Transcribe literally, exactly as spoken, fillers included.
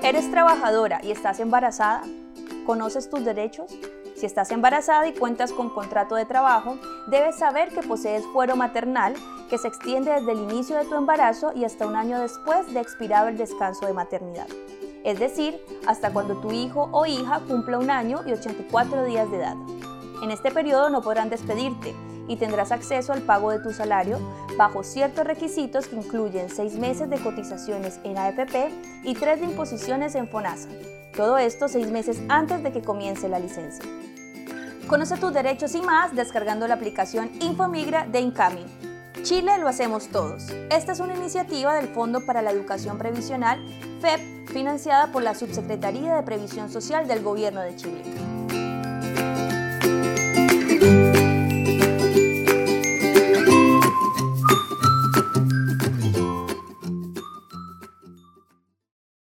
¿Eres trabajadora y estás embarazada? ¿Conoces tus derechos? Si estás embarazada y cuentas con contrato de trabajo, debes saber que posees fuero maternal que se extiende desde el inicio de tu embarazo y hasta un año después de expirado el descanso de maternidad. Es decir, hasta cuando tu hijo o hija cumpla un año y ochenta y cuatro días de edad. En este periodo no podrán despedirte y tendrás acceso al pago de tu salario bajo ciertos requisitos que incluyen seis meses de cotizaciones en A F P y tres de imposiciones en FONASA. Todo esto seis meses antes de que comience la licencia. Conoce tus derechos y más descargando la aplicación InfoMigra de Incaming. Chile lo hacemos todos. Esta es una iniciativa del Fondo para la Educación Previsional, F E P, financiada por la Subsecretaría de Previsión Social del Gobierno de Chile.